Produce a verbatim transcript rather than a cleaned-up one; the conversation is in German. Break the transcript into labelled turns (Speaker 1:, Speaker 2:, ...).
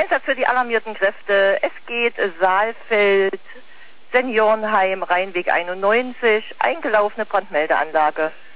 Speaker 1: Einsatz für die alarmierten Kräfte. Es geht Saalfeld, Seniorenheim, Rheinweg einundneunzig, eingelaufene Brandmeldeanlage.